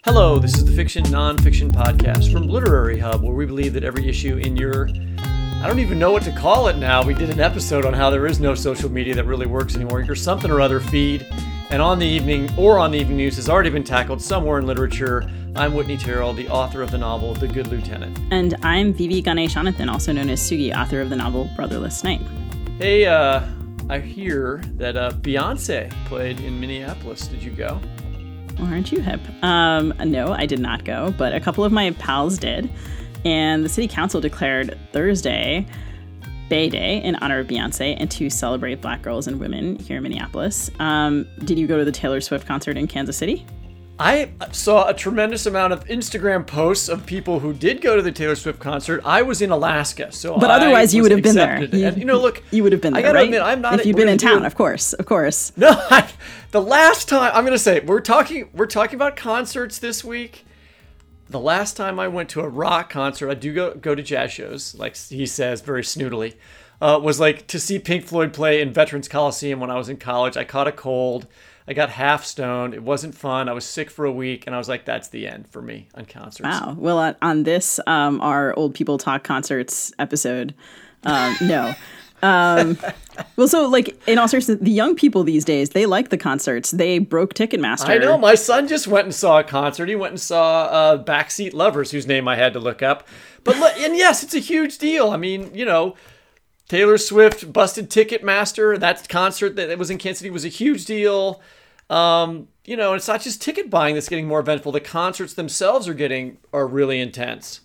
Hello, this is the Fiction Nonfiction Podcast from Literary Hub, where we believe that every issue in your, I don't even know what to call it now. We did an episode on how there is no social media that really works anymore. Your something or other feed, and on the evening news has already been tackled somewhere in literature. I'm Whitney Terrell, the author of the novel The Good Lieutenant. And I'm Vivi Ganeshanathan, also known as Sugi, author of the novel Brotherless Night. Hey, I hear that Beyonce played in Minneapolis. Did you go? Well, aren't you hip? No, I did not go, but a couple of my pals did. And the city council declared Thursday Bay Day in honor of Beyonce and to celebrate Black girls and women here in Minneapolis. Did you go to the Taylor Swift concert in Kansas City? I saw a tremendous amount of Instagram posts of people who did go to the Taylor Swift concert. I was in Alaska, so but otherwise you would have been there. And look, you would have been there. I gotta admit, I'm not. If you'd been in town, of course. No, the last time I'm gonna say we're talking about concerts this week. The last time I went to a rock concert, I do go to jazz shows, like he says very snootily, was like to see Pink Floyd play in Veterans Coliseum when I was in college. I caught a cold. I got half stoned. It wasn't fun. I was sick for a week, and I was like, that's the end for me on concerts. Wow. Well, on this, our Old People Talk Concerts episode, no. Well, so, like, in all seriousness, the young people these days, they like the concerts. They broke Ticketmaster. I know. My son just went and saw a concert. He went and saw Backseat Lovers, whose name I had to look up. And yes, it's a huge deal. I mean, Taylor Swift busted Ticketmaster. That concert that was in Kansas City was a huge deal. It's not just ticket buying that's getting more eventful. The concerts themselves are really intense.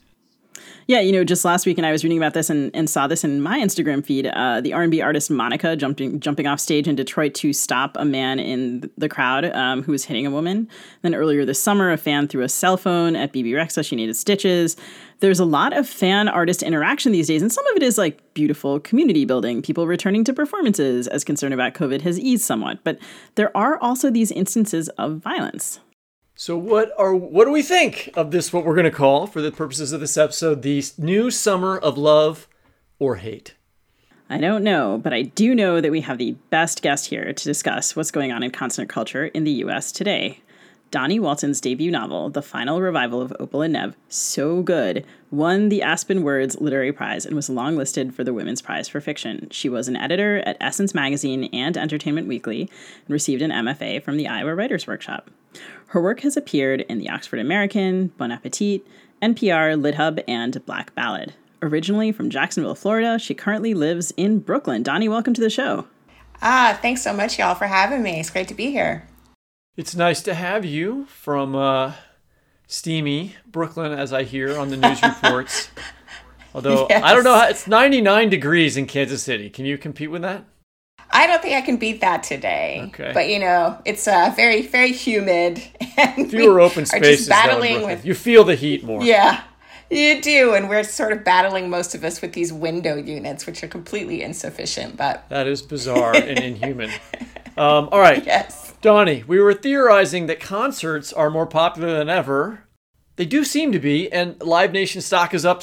Yeah, just last week, and I was reading about this and saw this in my Instagram feed. The R&B artist Monica jumping off stage in Detroit to stop a man in the crowd who was hitting a woman. Then earlier this summer, a fan threw a cell phone at Bebe Rexha. She needed stitches. There's a lot of fan-artist interaction these days, and some of it is like beautiful community building, people returning to performances as concern about COVID has eased somewhat. But there are also these instances of violence. So what do we think of this, what we're going to call, for the purposes of this episode, the new summer of love or hate? I don't know, but I do know that we have the best guest here to discuss what's going on in concert culture in the U.S. today. Doni Walton's debut novel, The Final Revival of Opal and Nev, so good, won the Aspen Words Literary Prize and was longlisted for the Women's Prize for Fiction. She was an editor at Essence Magazine and Entertainment Weekly and received an MFA from the Iowa Writers Workshop. Her work has appeared in the Oxford American, Bon Appetit, NPR, LitHub, and Black Ballad. Originally from Jacksonville, Florida, she currently lives in Brooklyn. Doni, welcome to the show. Thanks so much, y'all, for having me. It's great to be here. It's nice to have you from steamy Brooklyn, as I hear on the news reports. Although, yes. I don't know, it's 99 degrees in Kansas City. Can you compete with that? I don't think I can beat that today. Okay. But, it's very, very humid. And fewer open spaces, battling with. You feel the heat more. Yeah, you do. And we're sort of battling, most of us, with these window units, which are completely insufficient. But that is bizarre and inhuman. All right. Yes. Doni, we were theorizing that concerts are more popular than ever. They do seem to be, and Live Nation stock is up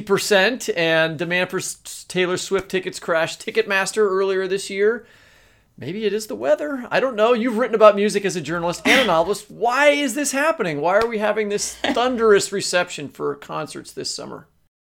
60%, and demand for Taylor Swift tickets crashed Ticketmaster earlier this year. Maybe it is the weather. I don't know. You've written about music as a journalist and a novelist. Why is this happening? Why are we having this thunderous reception for concerts this summer?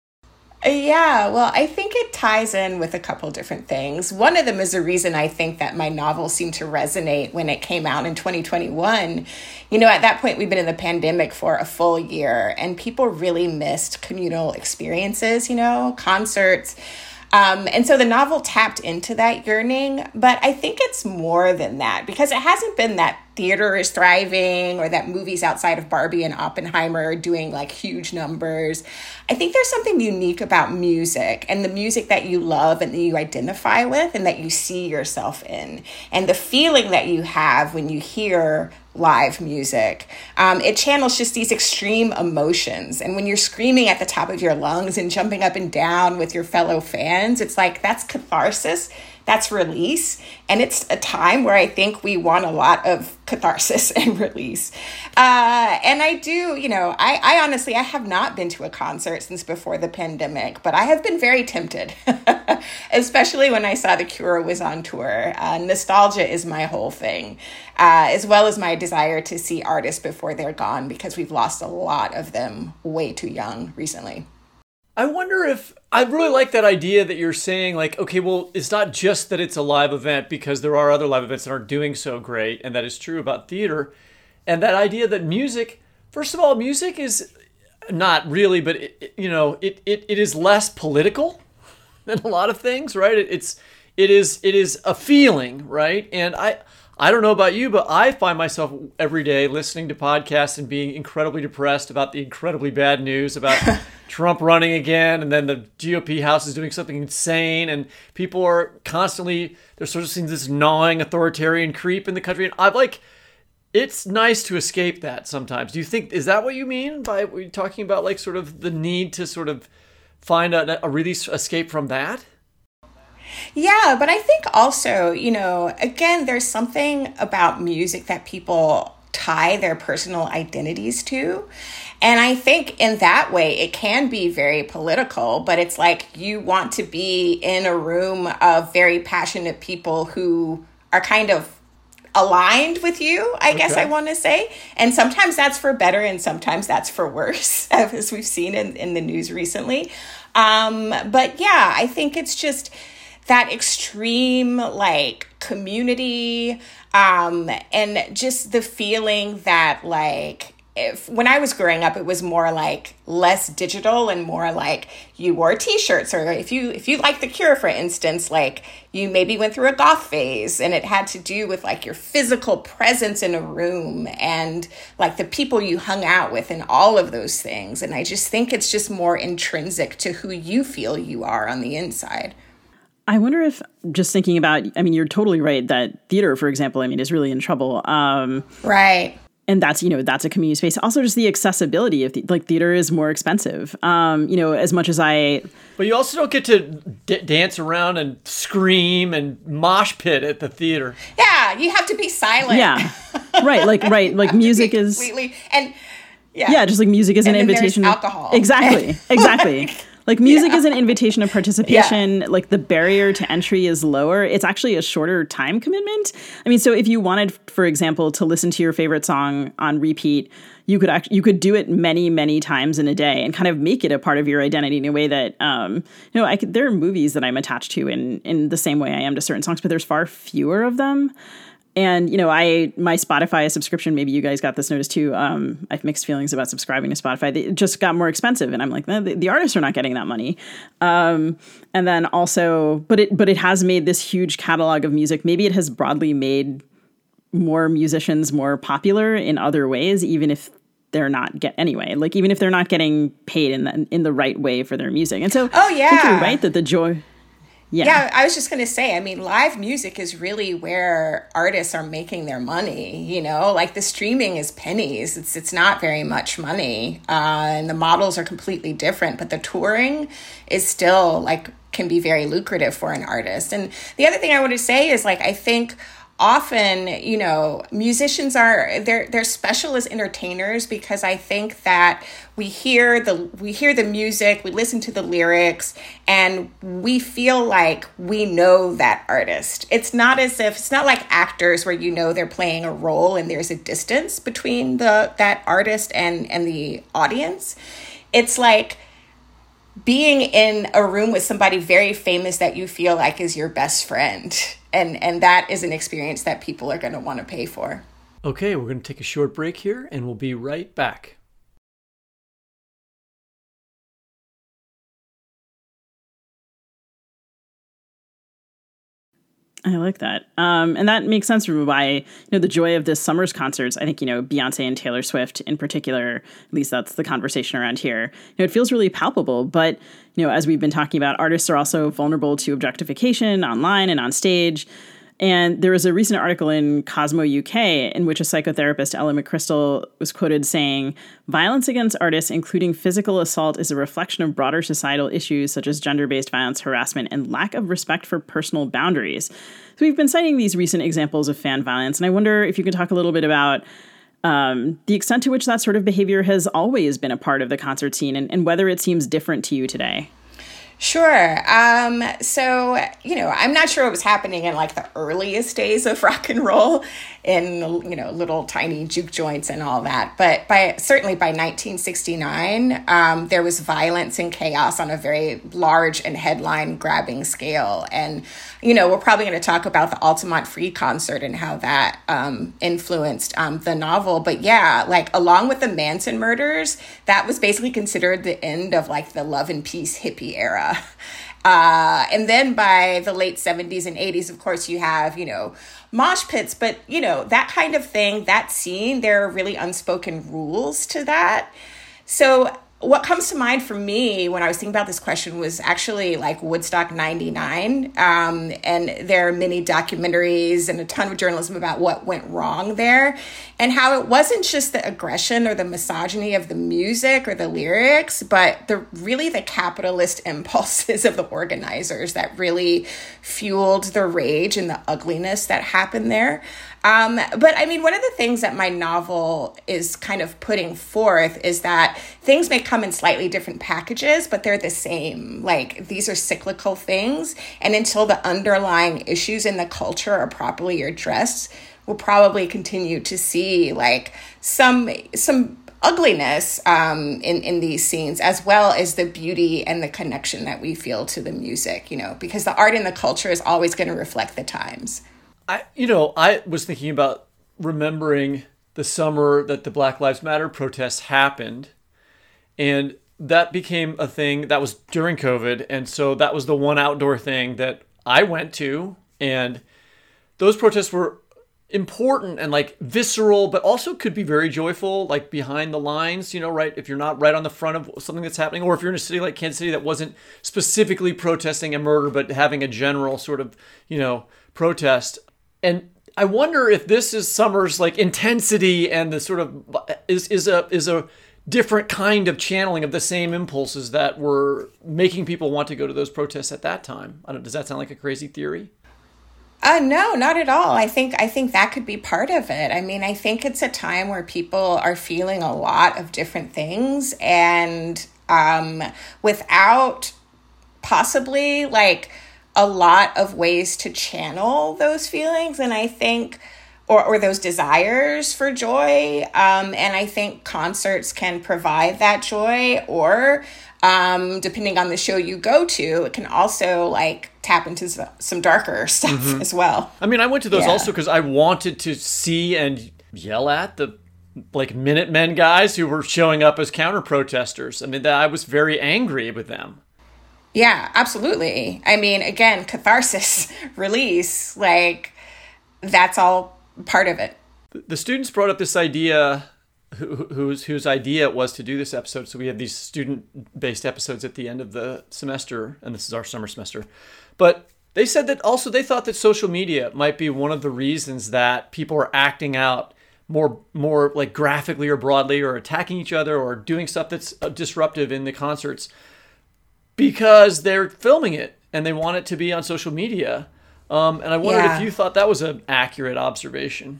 Yeah, well, I think it ties in with a couple different things. One of them is a reason I think that my novel seemed to resonate when it came out in 2021. At that point, we've been in the pandemic for a full year, and people really missed communal experiences, concerts. And so the novel tapped into that yearning, but I think it's more than that, because it hasn't been that theater is thriving or that movies outside of Barbie and Oppenheimer are doing like huge numbers. I think there's something unique about music, and the music that you love and that you identify with and that you see yourself in, and the feeling that you have when you hear live music. It channels just these extreme emotions. And when you're screaming at the top of your lungs and jumping up and down with your fellow fans, it's like that's catharsis that's release. And it's a time where I think we want a lot of catharsis and release. And I do, I honestly, I have not been to a concert since before the pandemic, but I have been very tempted, especially when I saw The Cure was on tour. Nostalgia is my whole thing, as well as my desire to see artists before they're gone, because we've lost a lot of them way too young recently. I wonder if I really like that idea that you're saying, like, okay, well, it's not just that it's a live event, because there are other live events that aren't doing so great. And that is true about theater. And that idea that music, first of all, music is not really, but it is less political than a lot of things, right? It is a feeling, right? And I don't know about you, but I find myself every day listening to podcasts and being incredibly depressed about the incredibly bad news about Trump running again, and then the GOP House is doing something insane, and people are constantly, they're sort of seeing this gnawing authoritarian creep in the country. And it's nice to escape that sometimes. Do you think, is that what you mean by talking about, like, sort of the need to sort of find a release, escape from that? Yeah, but I think also, again, there's something about music that people tie their personal identities to. And I think in that way, it can be very political, but it's like you want to be in a room of very passionate people who are kind of aligned with you, I guess I want to say. And sometimes that's for better and sometimes that's for worse, as we've seen in the news recently. But yeah, I think it's just that extreme, like, community, and just the feeling that, like, when I was growing up, it was more like less digital and more like you wore t-shirts, or if you like The Cure, for instance, like you maybe went through a goth phase, and it had to do with like your physical presence in a room and like the people you hung out with and all of those things. And I just think it's just more intrinsic to who you feel you are on the inside. I wonder if, just thinking about, I mean, you're totally right that theater, for example, I mean, is really in trouble. Right. And that's a community space. Also, just the accessibility of theater is more expensive. As much as But you also don't get to dance around and scream and mosh pit at the theater. Yeah, you have to be silent. Yeah, right. Like music is completely, and just like music is an invitation. There's alcohol. Exactly. Like music is an invitation of participation. Yeah. Like the barrier to entry is lower. It's actually a shorter time commitment. I mean, so if you wanted, for example, to listen to your favorite song on repeat, you could do it many, many times in a day and kind of make it a part of your identity in a way that, there are movies that I'm attached to in the same way I am to certain songs, but there's far fewer of them. And, my Spotify subscription, maybe you guys got this notice too. I have mixed feelings about subscribing to Spotify. It just got more expensive. And I'm like, the artists are not getting that money. And then also, but it has made this huge catalog of music. Maybe it has broadly made more musicians more popular in other ways, even if they're not even if they're not getting paid in the right way for their music. And so I think you're right that the joy... Yeah, I was just going to say, I mean, live music is really where artists are making their money, like the streaming is pennies. It's not very much money. And the models are completely different, but the touring is still like can be very lucrative for an artist. And the other thing I want to say is like, I think often, musicians they're special as entertainers, because I think that we hear the music, we listen to the lyrics, and we feel like we know that artist. It's not like actors where they're playing a role and there's a distance between that artist and the audience. It's like being in a room with somebody very famous that you feel like is your best friend. And that is an experience that people are going to want to pay for. Okay, we're going to take a short break here, and we'll be right back. I like that. And that makes sense for why, the joy of this summer's concerts, I think, Beyonce and Taylor Swift in particular, at least that's the conversation around here, it feels really palpable. But, as we've been talking about, artists are also vulnerable to objectification online and on stage. And there was a recent article in Cosmo UK in which a psychotherapist, Ella McChrystal, was quoted saying, "Violence against artists, including physical assault, is a reflection of broader societal issues such as gender-based violence, harassment, and lack of respect for personal boundaries." So we've been citing these recent examples of fan violence, and I wonder if you could talk a little bit about the extent to which that sort of behavior has always been a part of the concert scene and whether it seems different to you today. Sure. So, I'm not sure what was happening in like the earliest days of rock and roll in, little tiny juke joints and all that. But certainly by 1969, there was violence and chaos on a very large and headline grabbing scale. And, we're probably going to talk about the Altamont Free concert and how that influenced the novel. But yeah, like along with the Manson murders, that was basically considered the end of like the love and peace hippie era. And then by the late 70s and 80s, of course, you have, mosh pits. But, that kind of thing, that scene, there are really unspoken rules to that. So what comes to mind for me when I was thinking about this question was actually like Woodstock 99. And there are many documentaries and a ton of journalism about what went wrong there and how it wasn't just the aggression or the misogyny of the music or the lyrics, but the capitalist impulses of the organizers that really fueled the rage and the ugliness that happened there. But I mean, one of the things that my novel is kind of putting forth is that things may come in slightly different packages, but they're the same. Like, these are cyclical things. And until the underlying issues in the culture are properly addressed, we'll probably continue to see like some ugliness in these scenes, as well as the beauty and the connection that we feel to the music, because the art and the culture is always going to reflect the times. I was thinking about remembering the summer that the Black Lives Matter protests happened, and that became a thing that was during COVID. And so that was the one outdoor thing that I went to. And those protests were important and like visceral, but also could be very joyful, like behind the lines, right? If you're not right on the front of something that's happening, or if you're in a city like Kansas City that wasn't specifically protesting a murder, but having a general sort of, protest. And I wonder if this is summer's like intensity and the sort of is a different kind of channeling of the same impulses that were making people want to go to those protests at that time. Does that sound like a crazy theory? No, not at all. I think that could be part of it. I mean, I think it's a time where people are feeling a lot of different things, and without possibly like a lot of ways to channel those feelings. And I think, or those desires for joy. And I think concerts can provide that joy, or depending on the show you go to, it can also like tap into some darker stuff as well. I mean, I went to those also because I wanted to see and yell at the like Minutemen guys who were showing up as counter protesters. I mean, I was very angry with them. Yeah, absolutely. I mean, again, catharsis, release, like that's all part of it. The students brought up this idea, whose idea it was to do this episode. So we have these student-based episodes at the end of the semester, and this is our summer semester. But they said that also they thought that social media might be one of the reasons that people are acting out more like graphically or broadly, or attacking each other, or doing stuff that's disruptive in the concerts, because they're filming it and they want it to be on social media. And I wondered if you thought that was an accurate observation.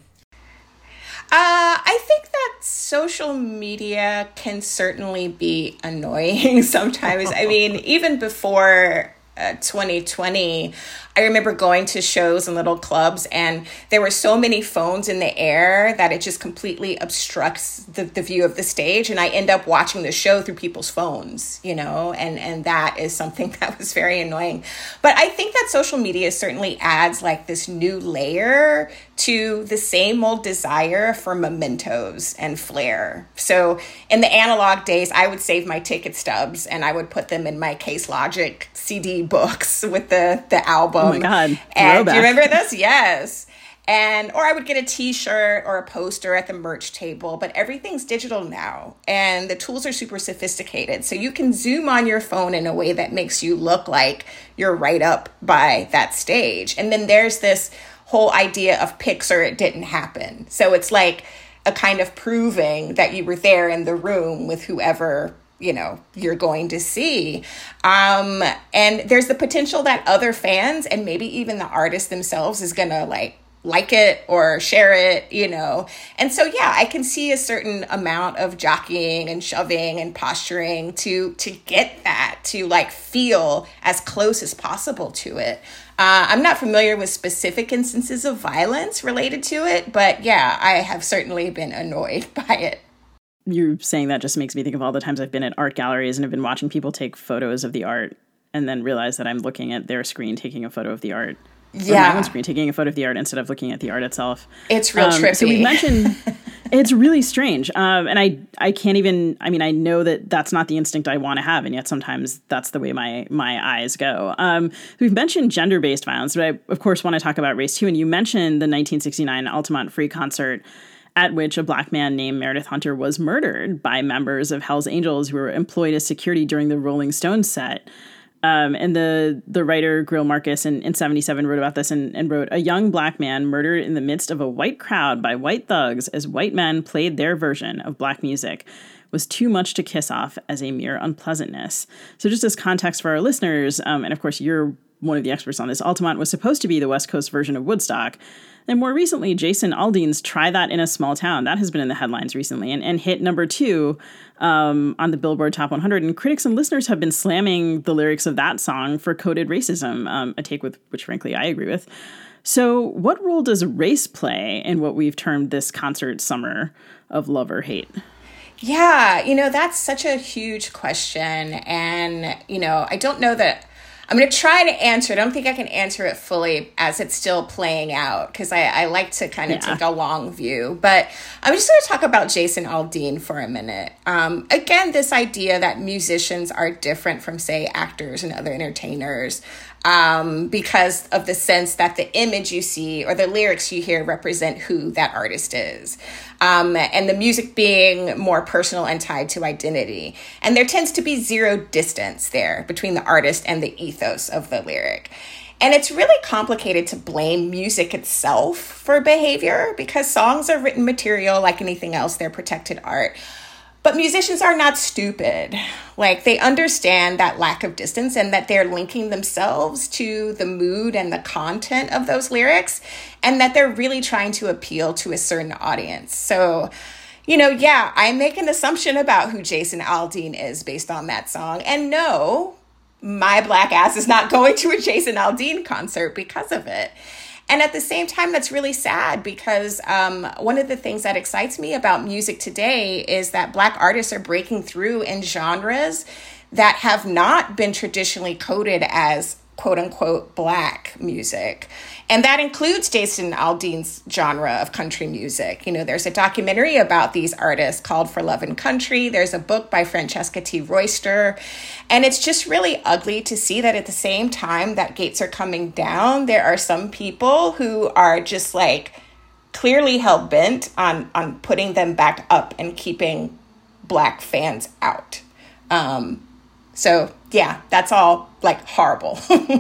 I think that social media can certainly be annoying sometimes. I mean, even before 2020, I remember going to shows and little clubs, and there were so many phones in the air that it just completely obstructs the view of the stage. And I end up watching the show through people's phones, and that is something that was very annoying. But I think that social media certainly adds like this new layer to the same old desire for mementos and flair. So in the analog days, I would save my ticket stubs and I would put them in my Case Logic CD books with the album. Oh my God. And do you remember this? Yes. Or I would get a t-shirt or a poster at the merch table, but everything's digital now and the tools are super sophisticated. So you can zoom on your phone in a way that makes you look like you're right up by that stage. And then there's this whole idea of pics or it didn't happen. So it's like a kind of proving that you were there in the room with whoever, you know, you're going to see. And there's the potential that other fans and maybe even the artist themselves is going to like it or share it, you know. And so, yeah, I can see a certain amount of jockeying and shoving and posturing to get that, to like feel as close as possible to it. I'm not familiar with specific instances of violence related to it, but yeah, I have certainly been annoyed by it. You're saying that just makes me think of all the times I've been at art galleries and have been watching people take photos of the art and then realize that I'm looking at their screen taking a photo of the art. Yeah. Or my own screen taking a photo of the art instead of looking at the art itself. It's real trippy. So we mentioned it's really strange. And I can't even, I mean, I know that that's not the instinct I want to have. And yet sometimes that's the way my eyes go. We've mentioned gender-based violence, but I, of course, want to talk about race too. And you mentioned the 1969 Altamont Free Concert, at which a Black man named Meredith Hunter was murdered by members of Hell's Angels who were employed as security during the Rolling Stones set. And the writer Greil Marcus in 77 wrote about this and wrote, "A young Black man murdered in the midst of a white crowd by white thugs as white men played their version of Black music was too much to kiss off as a mere unpleasantness." So just as context for our listeners, and of course you're one of the experts on this, Altamont was supposed to be the West Coast version of Woodstock. And more recently, Jason Aldean's Try That in a Small Town, that has been in the headlines recently and hit number 2 on the Billboard Top 100. And critics and listeners have been slamming the lyrics of that song for coded racism, a take with which, frankly, I agree with. So what role does race play in what we've termed this concert summer of love or hate? Yeah, you know, that's such a huge question. And, you know, I don't know that I'm going to try to answer it. I don't think I can answer it fully as it's still playing out because I like to kind of take a long view. But I'm just going to talk about Jason Aldean for a minute. Again, this idea that musicians are different from, say, actors and other entertainers because of the sense that the image you see or the lyrics you hear represent who that artist is. And the music being more personal and tied to identity. And there tends to be zero distance there between the artist and the ethos of the lyric. And it's really complicated to blame music itself for behavior because songs are written material like anything else. They're protected art. But musicians are not stupid. Like, they understand that lack of distance and that they're linking themselves to the mood and the content of those lyrics, and that they're really trying to appeal to a certain audience. So, you know, yeah, I make an assumption about who Jason Aldean is based on that song. And no, my Black ass is not going to a Jason Aldean concert because of it. And at the same time, that's really sad because one of the things that excites me about music today is that Black artists are breaking through in genres that have not been traditionally coded as quote unquote Black music. And that includes Jason Aldean's genre of country music. You know, there's a documentary about these artists called For Love and Country. There's a book by Francesca T. Royster. And it's just really ugly to see that at the same time that gates are coming down, there are some people who are just like clearly hell-bent on putting them back up and keeping Black fans out. So yeah, that's all like horrible.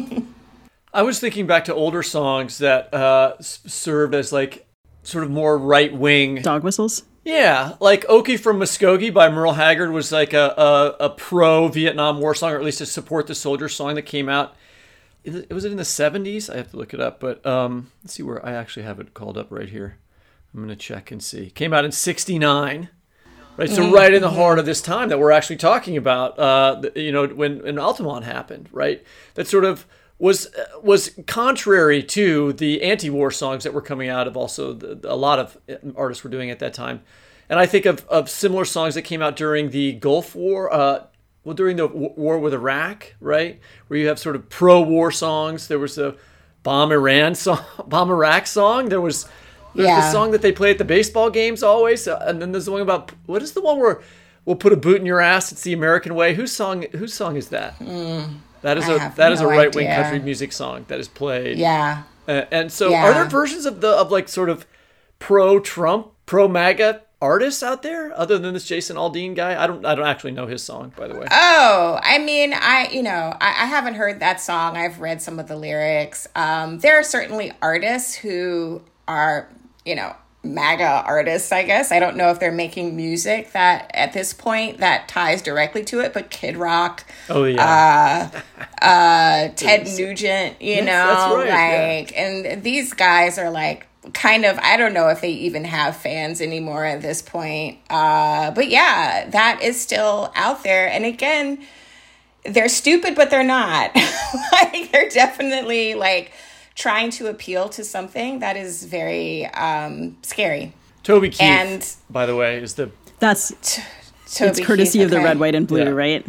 I was thinking back to older songs that served as like sort of more right-wing dog whistles. Yeah, like Okie from Muskogee by Merle Haggard was like a pro-Vietnam War song, or at least a support the soldier song that came out. Was it in the 70s? I have to look it up, but let's see where I actually have it called up right here. I'm going to check and see. Came out in 1969. Right, so right in the heart of this time that we're actually talking about, you know, when Altamont happened, right? That sort of was contrary to the anti-war songs that were coming out of also a lot of artists were doing at that time. And I think of similar songs that came out during the Gulf War, during the war with Iraq, right? Where you have sort of pro-war songs. There was a Bomb Iraq song. There's the song that they play at the baseball games always. And then there's the one about, what is the one where we'll put a boot in your ass? It's the American way. Whose song is that? That is a right-wing country music song that is played. Yeah. And so are there versions of like sort of pro-Trump, pro-MAGA artists out there other than this Jason Aldean guy? I don't actually know his song, by the way. Oh, I mean, I haven't heard that song. I've read some of the lyrics. There are certainly artists who are, MAGA artists, I guess. I don't know if they're making music that at this point that ties directly to it, but Kid Rock. Oh yeah. Ted Nugent, that's right, and these guys are like kind of, I don't know if they even have fans anymore at this point. But yeah, that is still out there. And again, they're stupid, but they're not. Like, they're definitely like trying to appeal to something that is very scary. Toby Keith, and, by the way, is the... That's... Toby it's courtesy Keith, of the Red, White, and Blue, yeah. right?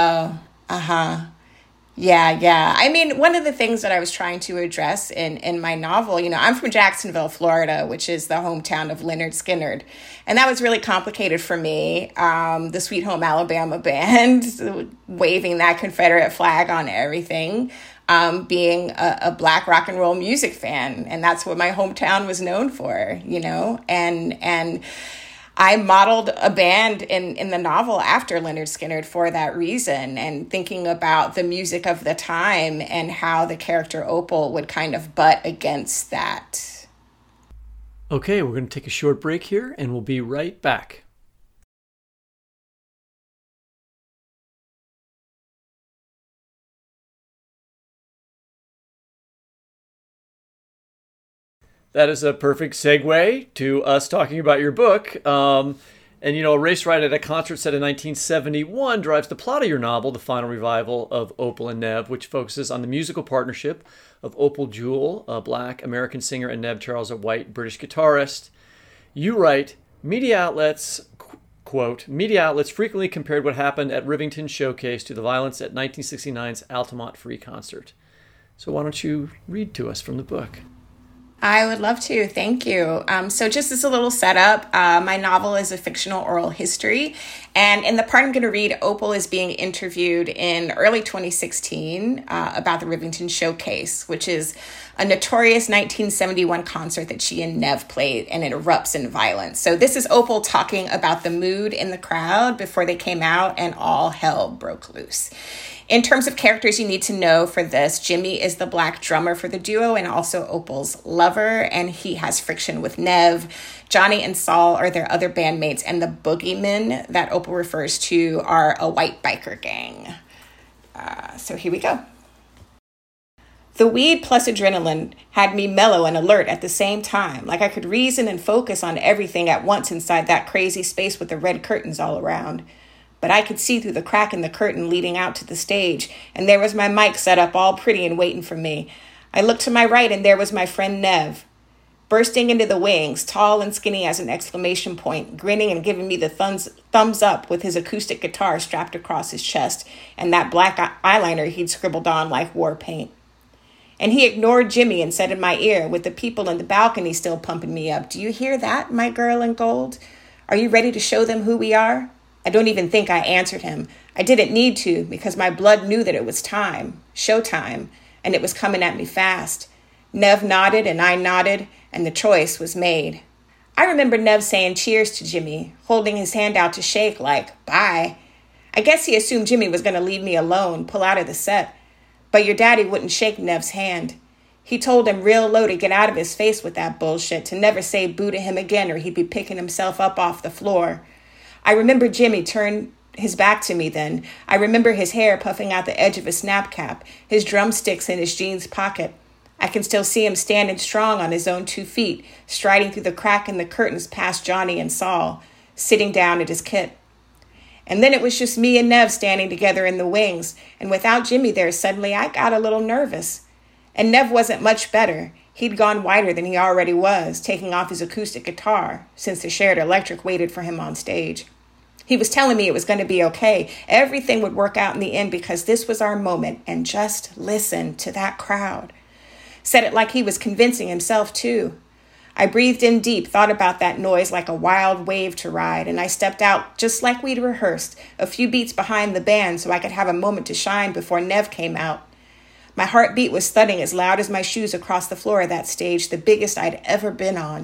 Yeah. I mean, one of the things that I was trying to address in my novel, I'm from Jacksonville, Florida, which is the hometown of Lynyrd Skynyrd. And that was really complicated for me. The Sweet Home Alabama band, waving that Confederate flag on everything, being a Black rock and roll music fan. And that's what my hometown was known for, and I modeled a band in the novel after Lynyrd Skynyrd for that reason, and thinking about the music of the time and how the character Opal would kind of butt against that. Okay, we're going to take a short break here, and we'll be right back. That is a perfect segue to us talking about your book. A race ride at a concert set in 1971 drives the plot of your novel, The Final Revival of Opal and Nev, which focuses on the musical partnership of Opal Jewell, a Black American singer, and Nev Charles, a white British guitarist. You write, media outlets, quote, media outlets frequently compared what happened at Rivington Showcase to the violence at 1969's Altamont Free Concert. So why don't you read to us from the book? I would love to. Thank you. So just as a little setup, my novel is a fictional oral history. And in the part I'm going to read, Opal is being interviewed in early 2016 about the Rivington Showcase, which is a notorious 1971 concert that she and Nev played, and it erupts in violence. So this is Opal talking about the mood in the crowd before they came out and all hell broke loose. In terms of characters you need to know for this, Jimmy is the Black drummer for the duo and also Opal's lover, and he has friction with Nev. Johnny and Saul are their other bandmates, and the boogeymen that Opal refers to are a white biker gang. So here we go. The weed plus adrenaline had me mellow and alert at the same time, like I could reason and focus on everything at once inside that crazy space with the red curtains all around. But I could see through the crack in the curtain leading out to the stage, and there was my mic set up all pretty and waiting for me. I looked to my right, and there was my friend Nev, bursting into the wings, tall and skinny as an exclamation point, grinning and giving me the thumbs up with his acoustic guitar strapped across his chest and that black eyeliner he'd scribbled on like war paint. And he ignored Jimmy and said in my ear, with the people in the balcony still pumping me up, "Do you hear that, my girl in gold? Are you ready to show them who we are?" I don't even think I answered him. I didn't need to, because my blood knew that it was time, showtime, and it was coming at me fast. Nev nodded and I nodded, and the choice was made. I remember Nev saying cheers to Jimmy, holding his hand out to shake like, bye. I guess he assumed Jimmy was going to leave me alone, pull out of the set. But your daddy wouldn't shake Nev's hand. He told him real low to get out of his face with that bullshit, to never say boo to him again or he'd be picking himself up off the floor. I remember Jimmy turned his back to me then. I remember his hair puffing out the edge of his snap cap, his drumsticks in his jeans pocket. I can still see him standing strong on his own 2 feet, striding through the crack in the curtains past Johnny and Saul, sitting down at his kit. And then it was just me and Nev standing together in the wings, and without Jimmy there, suddenly I got a little nervous. And Nev wasn't much better. He'd gone whiter than he already was, taking off his acoustic guitar, since the shared electric waited for him on stage. He was telling me it was going to be okay. Everything would work out in the end because this was our moment, and just listen to that crowd. Said it like he was convincing himself, too. I breathed in deep, thought about that noise like a wild wave to ride, and I stepped out just like we'd rehearsed, a few beats behind the band so I could have a moment to shine before Nev came out. My heartbeat was thudding as loud as my shoes across the floor of that stage, the biggest I'd ever been on.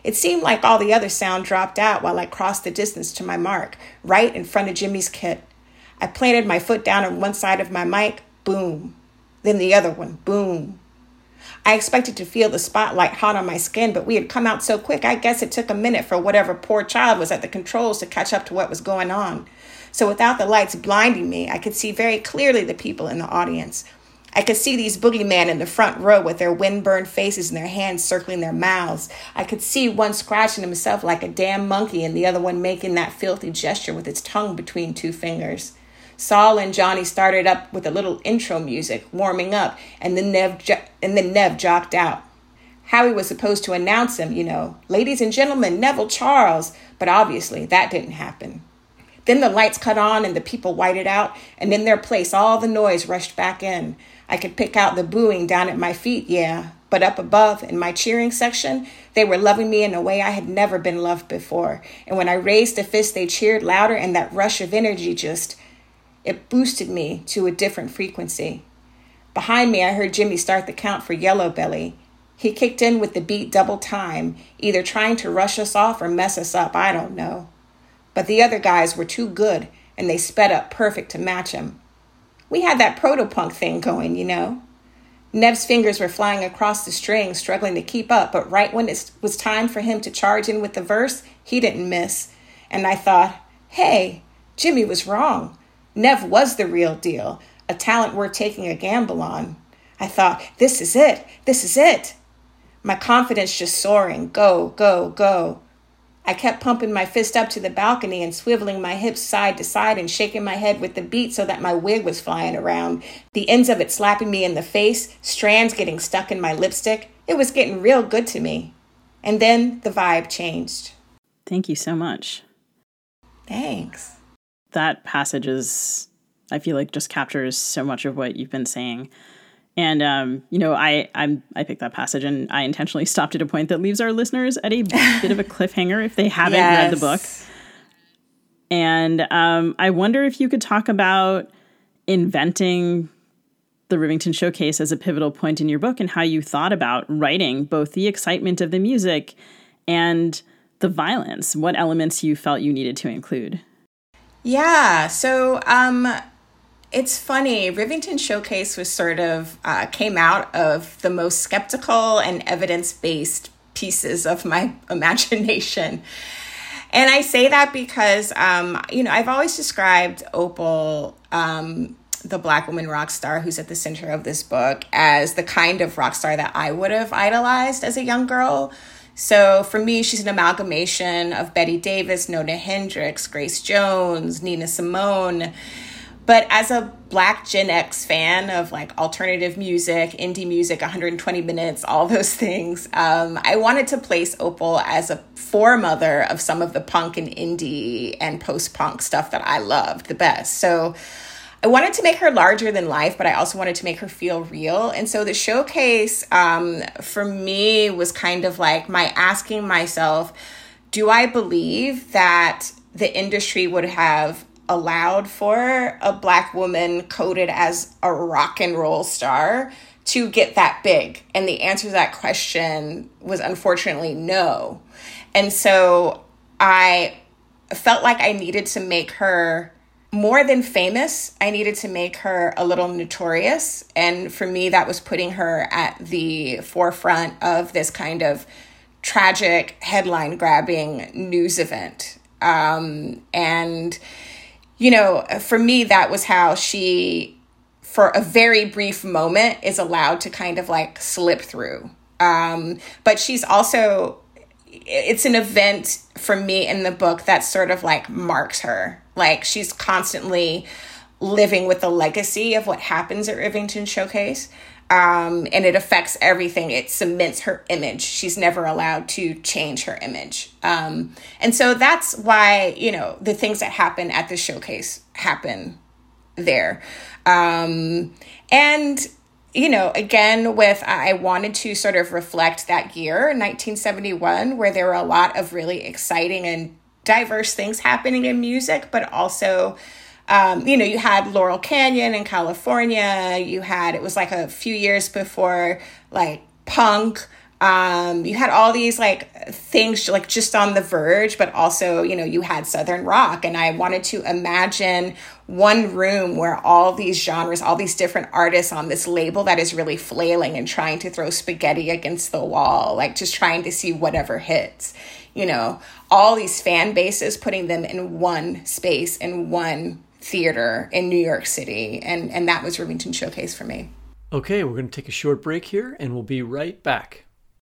It seemed like all the other sound dropped out while I crossed the distance to my mark, right in front of Jimmy's kit. I planted my foot down on one side of my mic, boom. Then the other one, boom. I expected to feel the spotlight hot on my skin, but we had come out so quick, I guess it took a minute for whatever poor child was at the controls to catch up to what was going on. So without the lights blinding me, I could see very clearly the people in the audience. I could see these boogeymen in the front row with their wind-burned faces and their hands circling their mouths. I could see one scratching himself like a damn monkey and the other one making that filthy gesture with its tongue between two fingers. Saul and Johnny started up with a little intro music, warming up, and then Nev jocked out. Howie was supposed to announce him, ladies and gentlemen, Neville Charles, but obviously that didn't happen. Then the lights cut on and the people whited out, and in their place all the noise rushed back in. I could pick out the booing down at my feet, yeah, but up above in my cheering section, they were loving me in a way I had never been loved before. And when I raised a fist, they cheered louder, and that rush of energy it boosted me to a different frequency. Behind me, I heard Jimmy start the count for Yellow Belly. He kicked in with the beat double time, either trying to rush us off or mess us up, I don't know. But the other guys were too good, and they sped up perfect to match him. We had that proto-punk thing going, Nev's fingers were flying across the strings, struggling to keep up, but right when it was time for him to charge in with the verse, he didn't miss. And I thought, hey, Jimmy was wrong. Nev was the real deal, a talent worth taking a gamble on. I thought, this is it. This is it. My confidence just soaring. Go, go, go. I kept pumping my fist up to the balcony and swiveling my hips side to side and shaking my head with the beat so that my wig was flying around, the ends of it slapping me in the face, strands getting stuck in my lipstick. It was getting real good to me. And then the vibe changed. Thank you so much. Thanks. That passage I feel like just captures so much of what you've been saying. And, I picked that passage and I intentionally stopped at a point that leaves our listeners at a bit of a cliffhanger if they haven't read the book. And I wonder if you could talk about inventing the Rivington Showcase as a pivotal point in your book and how you thought about writing both the excitement of the music and the violence. What elements you felt you needed to include? Yeah, so it's funny. Rivington Showcase was sort of came out of the most skeptical and evidence-based pieces of my imagination. And I say that because, I've always described Opal, the Black woman rock star who's at the center of this book, as the kind of rock star that I would have idolized as a young girl. So for me, she's an amalgamation of Betty Davis, Nona Hendrix, Grace Jones, Nina Simone. But as a Black Gen X fan of alternative music, indie music, 120 minutes, all those things, I wanted to place Opal as a foremother of some of the punk and indie and post-punk stuff that I loved the best. So I wanted to make her larger than life, but I also wanted to make her feel real. And so the showcase for me was kind of like my asking myself, do I believe that the industry would have allowed for a Black woman coded as a rock and roll star to get that big? And the answer to that question was unfortunately no. And so I felt like I needed to make her more than famous. I needed to make her a little notorious. And for me, that was putting her at the forefront of this kind of tragic headline grabbing news event. For me, that was how she, for a very brief moment, is allowed to kind of slip through. But she's also, it's an event for me in the book that sort of marks her. She's constantly living with the legacy of what happens at Rivington Showcase. And it affects everything. It cements her image. She's never allowed to change her image. And so that's why, the things that happen at the showcase happen there. Again, I wanted to sort of reflect that year, 1971, where there were a lot of really exciting and diverse things happening in music, but also you had Laurel Canyon in California. It was a few years before punk. You had all these things like just on the verge, but also, you had Southern rock. And I wanted to imagine one room where all these genres, all these different artists on this label that is really flailing and trying to throw spaghetti against the wall, like just trying to see whatever hits, all these fan bases, putting them in one space, in one theater in New York City. And that was Remington Showcase for me. Okay, we're going to take a short break here and we'll be right back.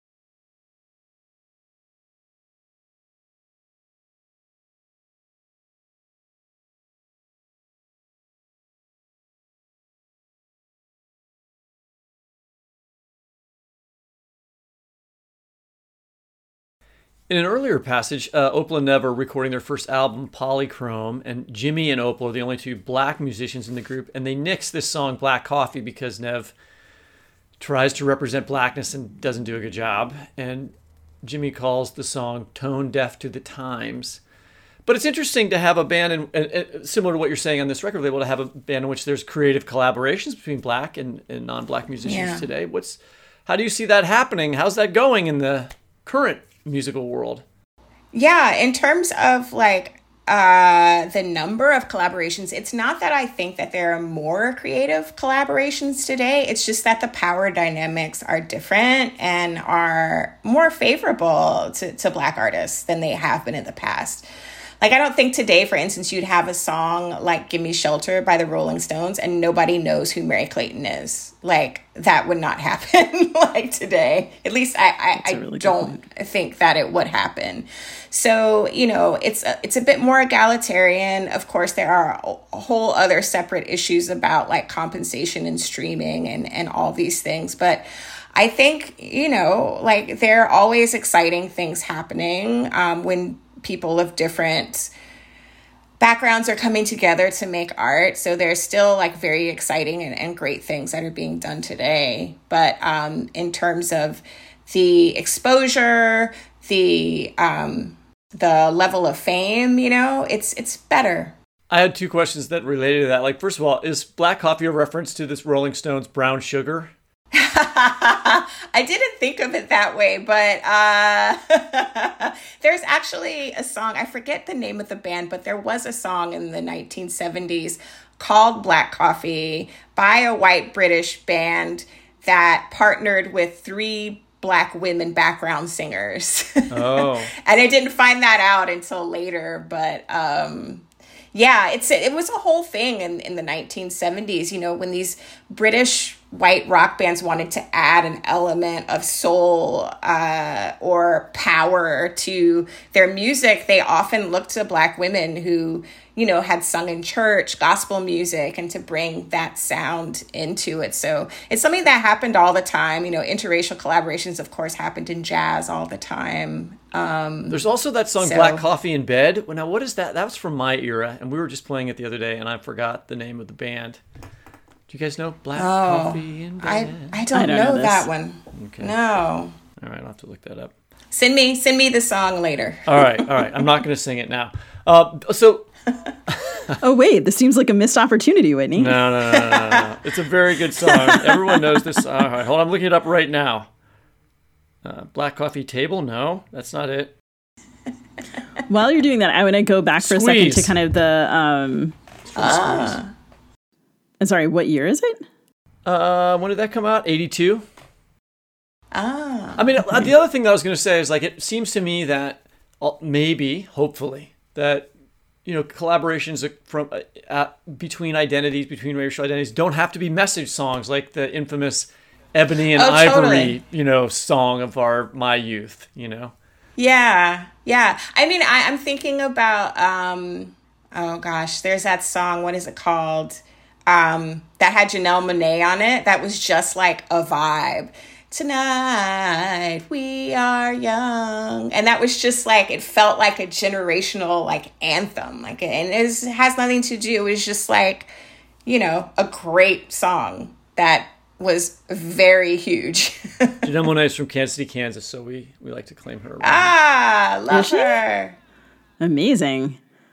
In an earlier passage, Opal and Nev are recording their first album, Polychrome, and Jimmy and Opal are the only two black musicians in the group, and they nix this song, Black Coffee, because Nev tries to represent blackness and doesn't do a good job, and Jimmy calls the song tone deaf to the times. But it's interesting to have a band, similar to what you're saying on this record label, to have a band in which there's creative collaborations between black and non-black musicians today. How do you see that happening? How's that going in the current musical world? Yeah, in terms of the number of collaborations, it's not that I think that there are more creative collaborations today. It's just that the power dynamics are different and are more favorable to Black artists than they have been in the past. I don't think today, for instance, you'd have a song like Gimme Shelter by the Rolling Stones and nobody knows who Mary Clayton is. That would not happen today. At least I really don't think that it would happen. So, it's a bit more egalitarian. Of course, there are a whole other separate issues about compensation and streaming and all these things. But I think, there are always exciting things happening when people of different backgrounds are coming together to make art. So there's still very exciting and great things that are being done today. But in terms of the exposure, the level of fame, it's better. I had two questions that related to that. First of all, is Black Coffee a reference to this Rolling Stones Brown Sugar? I didn't think of it that way, but there's actually a song, I forget the name of the band, but there was a song in the 1970s called Black Coffee by a white British band that partnered with 3 Black women background singers. Oh. And I didn't find that out until later, but it was a whole thing in the 1970s, when these British white rock bands wanted to add an element of soul or power to their music. They often looked to Black women who, had sung in church, gospel music, and to bring that sound into it. So it's something that happened all the time. Interracial collaborations, of course, happened in jazz all the time. There's also that song Black Coffee in Bed. Now, what is that? That was from my era, and we were just playing it the other day, and I forgot the name of the band. Do you guys know Black Coffee in Bed? I don't know that one. Okay. No. All right, I'll have to look that up. Send me the song later. All right. I'm not going to sing it now. Oh, wait, this seems like a missed opportunity, Whitney. No. It's a very good song. Everyone knows this song. All right, hold on, I'm looking it up right now. Black Coffee Table? No, that's not it. While you're doing that, I want to go back for a second to kind of the... I'm sorry, what year is it? When did that come out? 82? I mean, the other thing that I was going to say is, it seems to me that hopefully, that, collaborations from between identities, between racial identities, don't have to be message songs like the infamous Ebony and Ivory, totally. Song of my youth, Yeah. I mean, I'm thinking about, there's that song, what is it called? That had Janelle Monáe on it. That was just like a vibe. Tonight we are young. And that was just it felt like a generational anthem. And it has nothing to do. It was just a great song that was very huge. Janelle Monáe is from Kansas City, Kansas, so we like to claim her. Love her. Amazing.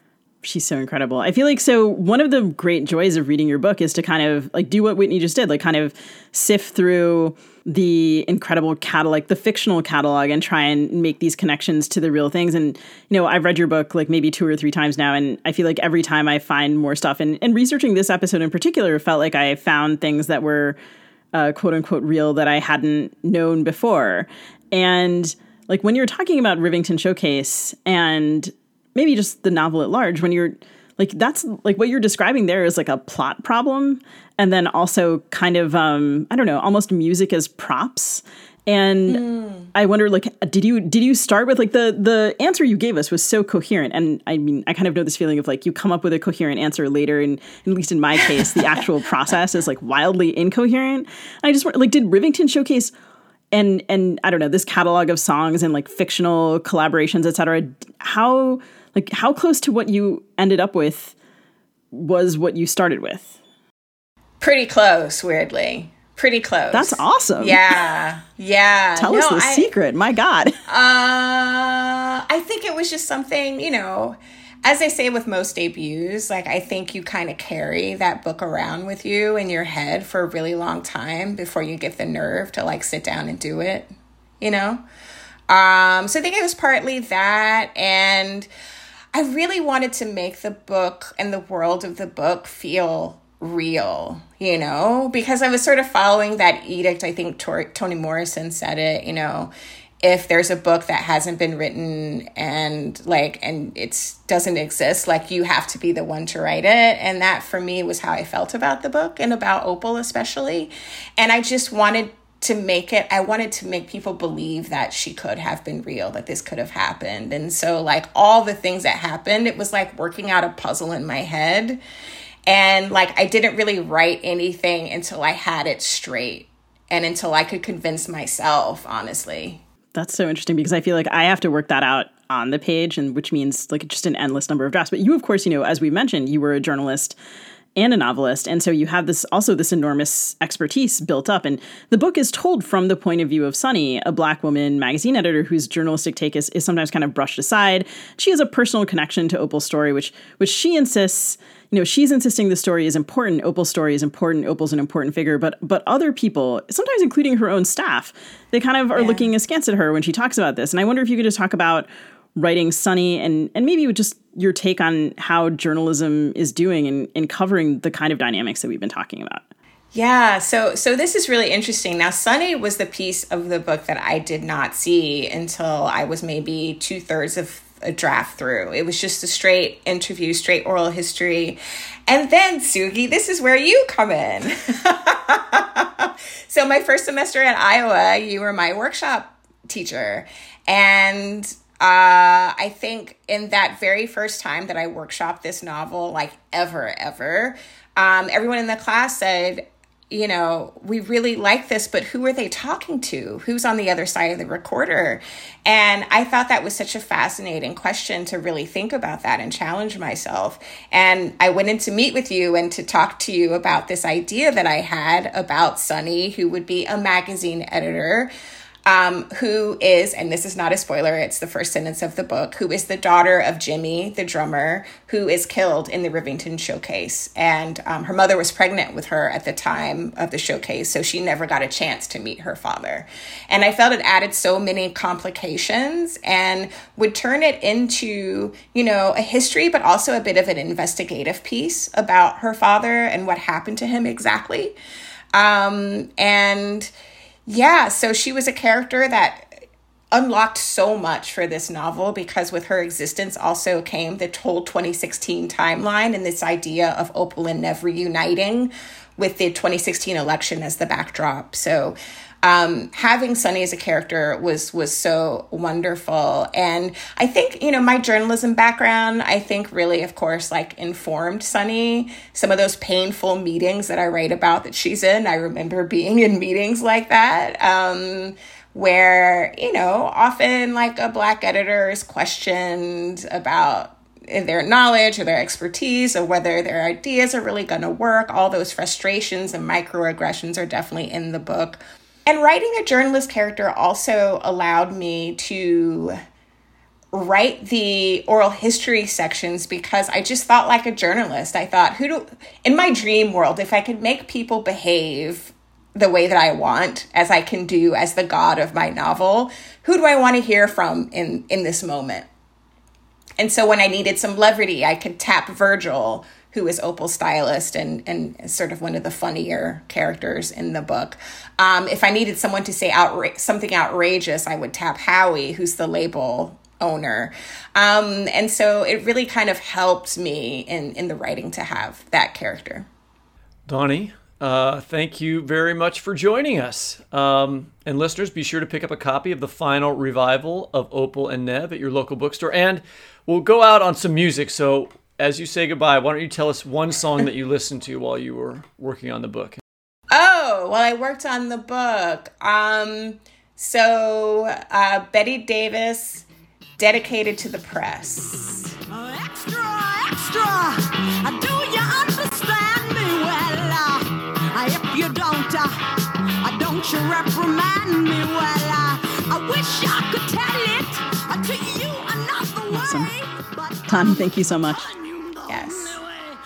She's so incredible. I feel like, so one of the great joys of reading your book is to kind of like do what Whitney just did, like kind of sift through the incredible catalog, the fictional catalog, and try and make these connections to the real things. And, you know, I've read your book like maybe 2 or 3 times now, and I feel like every time I find more stuff, and researching this episode in particular felt like I found things that were quote unquote real that I hadn't known before. And like when you're talking about Rivington Showcase and maybe just the novel at large, when you're like, that's like what you're describing there is like a plot problem. And then also kind of, I don't know, almost music as props. And I wonder, like, did you start with like the answer you gave us was so coherent? And I mean, I kind of know this feeling of like you come up with a coherent answer later, and at least in my case, the actual process is like wildly incoherent. I just like, did Rivington Showcase and I don't know, this catalog of songs and like fictional collaborations, et cetera, how close to what you ended up with was what you started with? Pretty close, weirdly. Pretty close. That's awesome. Yeah. Tell us the secret. My God. I think it was just something, you know, as I say with most debuts, like I think you kind of carry that book around with you in your head for a really long time before you get the nerve to like sit down and do it, you know? So I think it was partly that, and I really wanted to make the book and the world of the book feel real, you know, because I was sort of following that edict. I think Toni Morrison said it, you know, if there's a book that hasn't been written and it doesn't exist, like you have to be the one to write it. And that for me was how I felt about the book and about Opal especially. And I just wanted to make people believe that she could have been real, that this could have happened. And so like all the things that happened, it was like working out a puzzle in my head. And like, I didn't really write anything until I had it straight and until I could convince myself, honestly. That's so interesting, because I feel like I have to work that out on the page, and which means like just an endless number of drafts. But you, of course, you know, as we mentioned, you were a journalist and a novelist. And so you have this enormous expertise built up. And the book is told from the point of view of Sunny, a Black woman magazine editor whose journalistic take is sometimes kind of brushed aside. She has a personal connection to Opal's story, which she insists, you know, she's insisting the story is important. Opal's story is important. Opal's an important figure. But other people, sometimes including her own staff, they kind of are looking askance at her when she talks about this. And I wonder if you could just talk about writing Sunny and maybe just your take on how journalism is doing in covering the kind of dynamics that we've been talking about. Yeah, so this is really interesting. Now, Sunny was the piece of the book that I did not see until I was maybe 2/3 of a draft through. It was just a straight interview, straight oral history. And then, Sugi, this is where you come in. So my first semester at Iowa, you were my workshop teacher. And I think in that very first time that I workshopped this novel, like ever, everyone in the class said, you know, we really like this, but who are they talking to? Who's on the other side of the recorder? And I thought that was such a fascinating question to really think about that and challenge myself. And I went in to meet with you and to talk to you about this idea that I had about Sunny, who would be a magazine editor, who is, and this is not a spoiler, it's the first sentence of the book, who is the daughter of Jimmy, the drummer, who is killed in the Rivington Showcase. And her mother was pregnant with her at the time of the showcase, so she never got a chance to meet her father. And I felt it added so many complications and would turn it into, you know, a history, but also a bit of an investigative piece about her father and what happened to him exactly. Yeah, so she was a character that unlocked so much for this novel, because with her existence also came the whole 2016 timeline and this idea of Opal and Nev reuniting with the 2016 election as the backdrop. So having Sunny as a character was so wonderful. And I think, you know, my journalism background, I think really, of course, like informed Sunny. Some of those painful meetings that I write about that she's in, I remember being in meetings like that, where, you know, often like a Black editor is questioned about their knowledge or their expertise or whether their ideas are really going to work. All those frustrations and microaggressions are definitely in the book. And writing a journalist character also allowed me to write the oral history sections because I just thought like a journalist. I thought, in my dream world, if I could make people behave the way that I want, as I can do as the god of my novel, who do I want to hear from in this moment? And so when I needed some levity, I could tap Virgil, who is Opal's stylist and sort of one of the funnier characters in the book. If I needed someone to say something outrageous, I would tap Howie, who's the label owner. And so it really kind of helped me in the writing to have that character. Donnie, thank you very much for joining us. And listeners, be sure to pick up a copy of the final revival of Opal and Nev at your local bookstore. And we'll go out on some music. So as you say goodbye, why don't you tell us one song that you listened to while you were working on the book? Oh, well, I worked on the book. So Betty Davis, Dedicated to the Press. Extra, extra, do you understand me well? If you don't you reprimand me well? I wish I could tell it to you another way. Awesome. Donnie, thank you so much. Yes.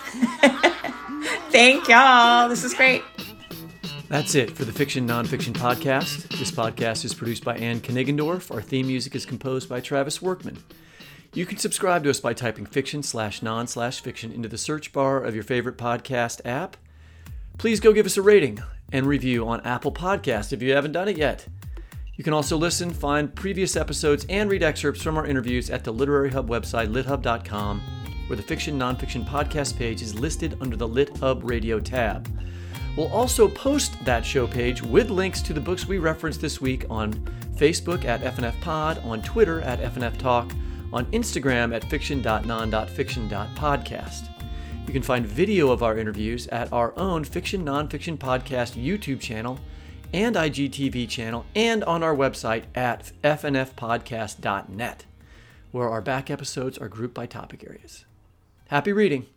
Thank y'all. This is great. That's it for the Fiction Nonfiction Podcast. This podcast is produced by Ann Kniggendorf. Our theme music is composed by Travis Workman. You can subscribe to us by typing fiction/non/fiction into the search bar of your favorite podcast app. Please go give us a rating and review on Apple Podcasts if you haven't done it yet. You can also listen, find previous episodes, and read excerpts from our interviews at the Literary Hub website, lithub.com, where the Fiction Nonfiction Podcast page is listed under the Lit Hub Radio tab. We'll also post that show page with links to the books we referenced this week on Facebook at FNF Pod, on Twitter at FNF Talk, on Instagram at fiction.non.fiction.podcast. You can find video of our interviews at our own Fiction Nonfiction Podcast YouTube channel and IGTV channel, and on our website at fnfpodcast.net, where our back episodes are grouped by topic areas. Happy reading!